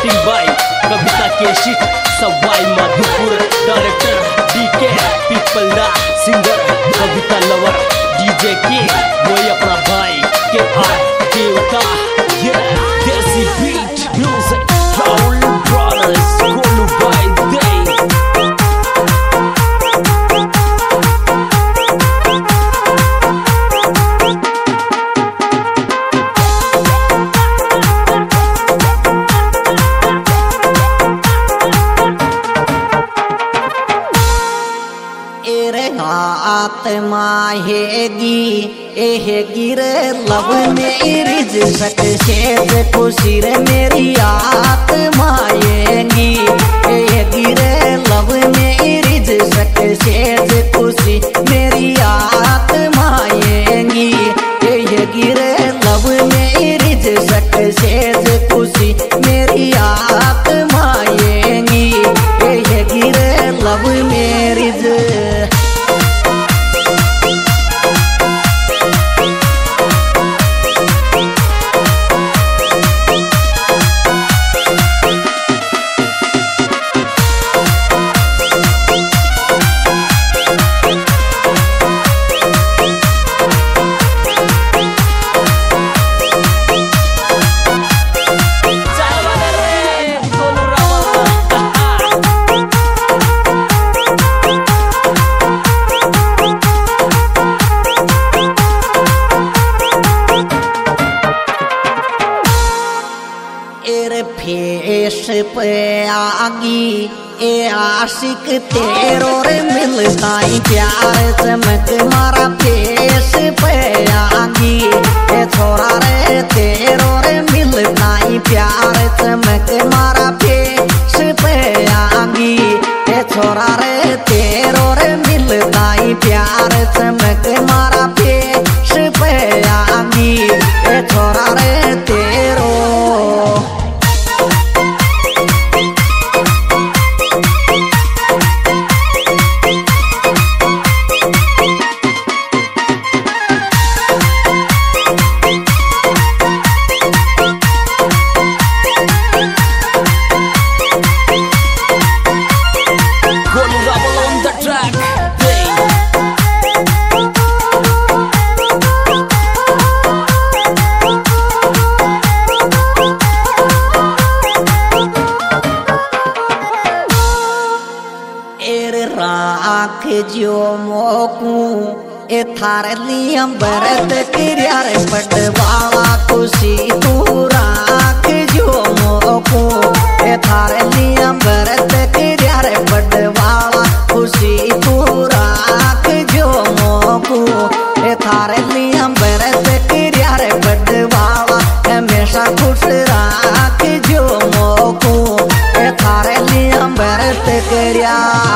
Shooting by Kavita केशित Sawai Madhopur director DK Pipalda singer Kavita lover DJ के वही अपना भाई KR देवता desi beat music Rahul brothers Golu भाई दे आत्मा हेगी एहेगी रे लब मेरी जिसक से खुशी रे मेरी आत्मा हेगी एहेगी रे लब मेरी जिसक से खुशी मेरी आत्मा हेगी एहेगी रे लब मेरी जिसक से खुशी मेरी आत्मा हेगी एहेगी रे लब मेरी फेस पे आगी ए आशिक तेरो रे मिलता ही प्यार चमक मारा फेस पे आगी ए छोरा रे तेरो रे मिलता ही प्यार चमक मारा फेस पे आगी ए छोरा रे तेरो रे मिलता ही प्यार चमक मारा फेस पे आगी ए छोरा रे तेरो राख जो मोकू ए थारे लियम बरत किरियार पटवाला खुशी तू राख जो मोकू ए थारे लियम बरत किरियार पटवाला खुशी तू राख जो मोकू ए थारे लियम बरत किरियार पटवाला हमेशा खुश राख जो मोकू ए थारे लियम बरत किरिया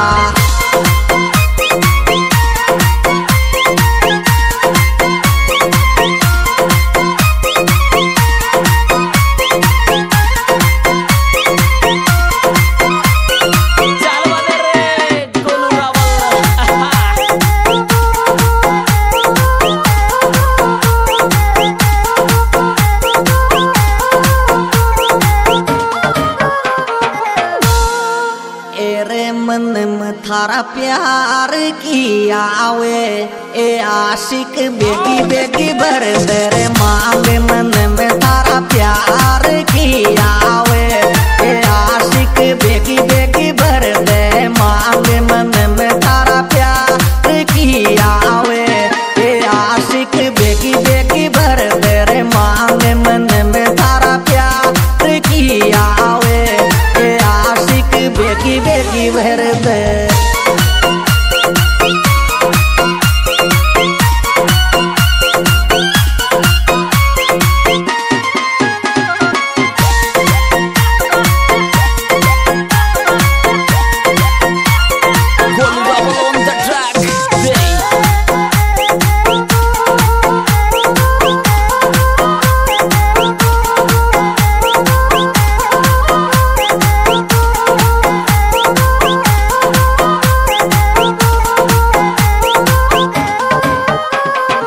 थारा प्यार किया वे ए आशिक बेगी बेगी भर तेरे मांगे मन में थारा प्यार किया वे ए आशिक बेगी बेगी भर दे मांगे मन में थारा प्यार किया वे ए आशिक बेगी बेगी भर तेरे मांगे मन में थारा प्यार किया वे ए आशिक बेगी बेगी भर दे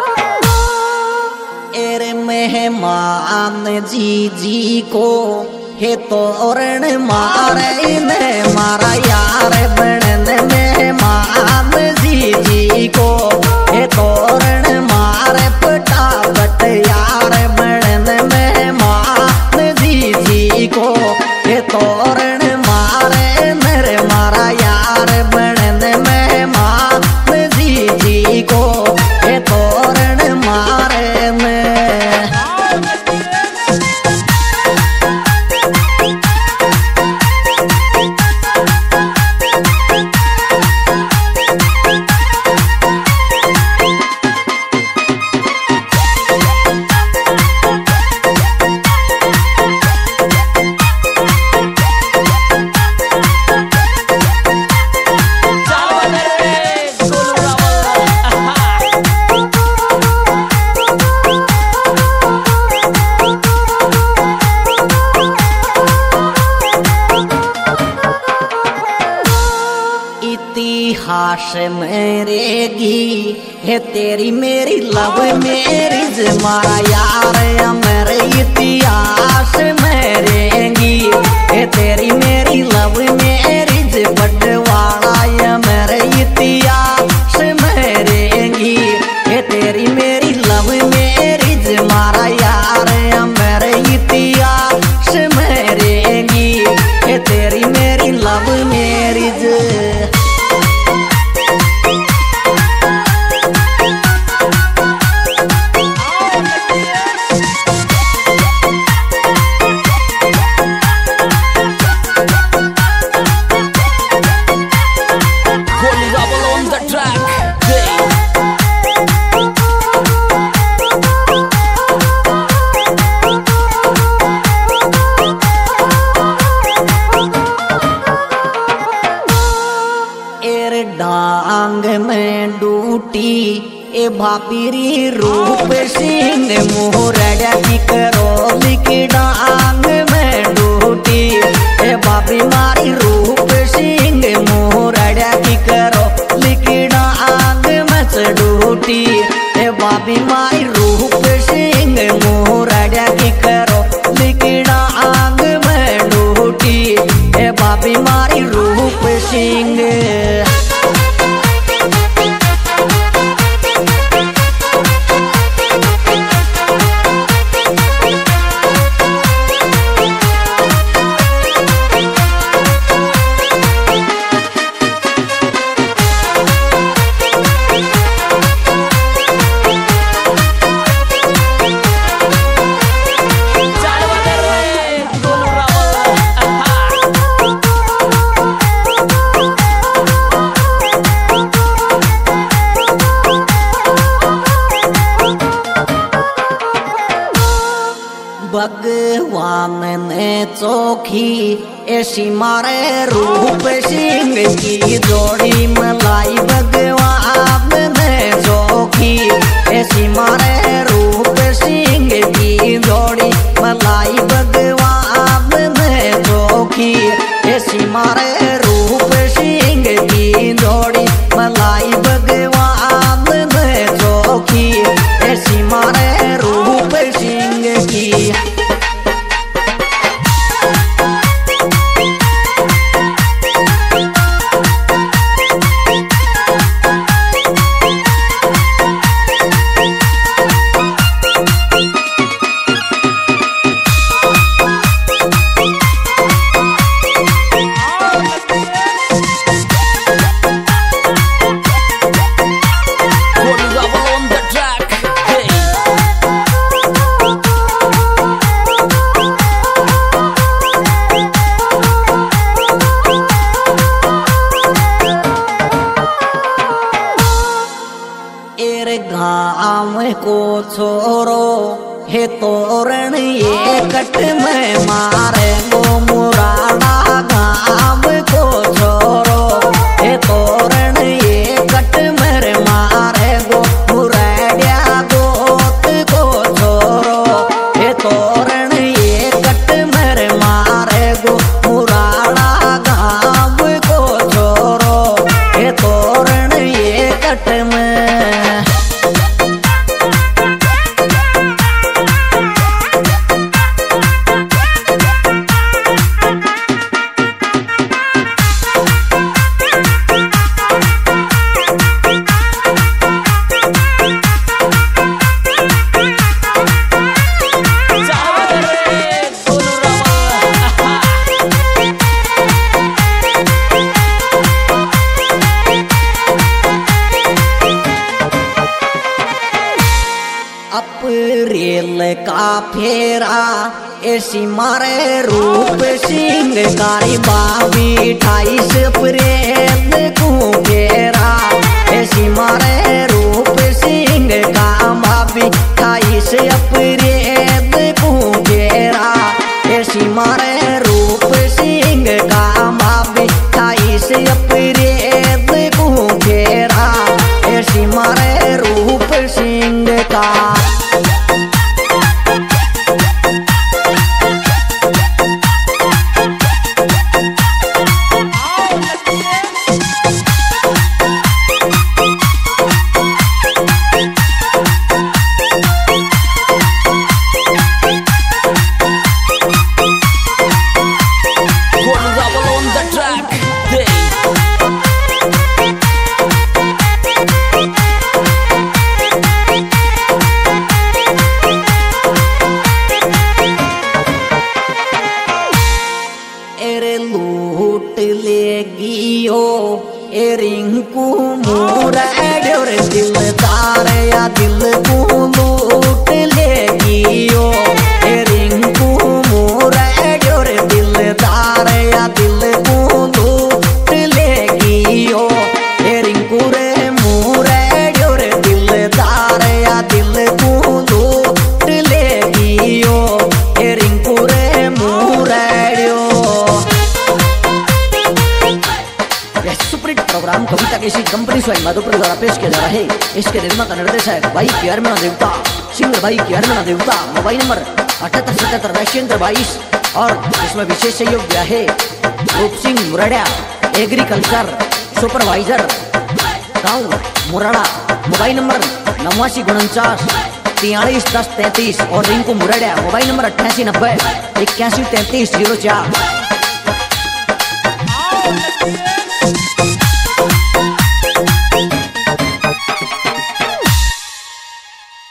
मेहमान जी जी को हे तोरण मारे ने मारा यार बनन में मान जी को हे तोरण मारे पटापट यार बनन में मान जी को हे तोरण मारे मेरे मारा यार बनन में मान जी को हे तोरण मारे में इतिहास मेरेगी है तेरी मेरी लव मैरिज मारा यार मेरे इतिहास मेरेगी है तेरी मेरी लव मैरिज बटवाड़ा या मेरे इतिहास मेरेगी है तेरी मेरी लव मैरिज मारा यार मेरे इतिहास मेरेगी है तेरी मेरी लव मैरिज डांग में डूटी ए भापीरी रूप सिंह मोहरड़ा की करोली की डांग में डूटी ए भापी मारी रूप सिंह मोहरड़ा की करोली की डांग में से डूटी ए भापी मारी रूप सिंह मोहरड़ा की करोली की डांग में डूटी ए भापी मारी रूप सिंह भगवान ने चोखी ऐसी मारे रूप सिंह की जोड़ी मलाई भगवान ने चोखी ऐसी मारे रूप सिंह की जोड़ी मलाई भगवान ने चोखी ऐसी मारे रूप सिंह की जोड़ी मलाई भगवान ने चोखी ऐसी मारे रूप सिंह की गाँव को छोरो हे तोरण ये कट में मारे गो मुरादा गाँव को छोरो हे तोरण ये कट में मारे गो मुराड़ा गोत को छोरो हे तोरण ये कट में मारे गो मुराड़ा गाँव को छोरो हे तोरण ये कट में खेल का फेरा ऐसी मारे रूप सिंह कारी बावी 28 अप्रैल को फेरा ऐसी मारे रूप सिंह का बावी 28 अप्रैल को फेरा ऐसी मारे रूप सिंह का बावी 28 अप्रैल को फेरा ऐसी मारे रूप सिंह का रिंकू मोरा रे दिलदार या दिल को लूट लेगी ओ रिंकू मोरा रे दिलदार या दिल को लूट लेगी ओ रिंकू रे मोरा रे दिलदार या दिल को लूट लेगी ओ रिंकू रे मोरा सुपरहिट प्रोग्राम कविता केसी कंपनी स्वयं माधोपुर द्वारा पेश किया जा रहा है। इसके निर्माता निर्देशक भाई केआर मीणा देवता, सिंगर भाई केआर मीणा देवता, मोबाइल नंबर 7877 और इसमें विशेष सहयोग दिया है रूप सिंह मुराड़ा, एग्रीकल्चर सुपरवाइजर गाँव मुराड़ा, मोबाइल नंबर 8949 431033 और रिंकू मुराड़ा, मोबाइल नंबर 8890 813304।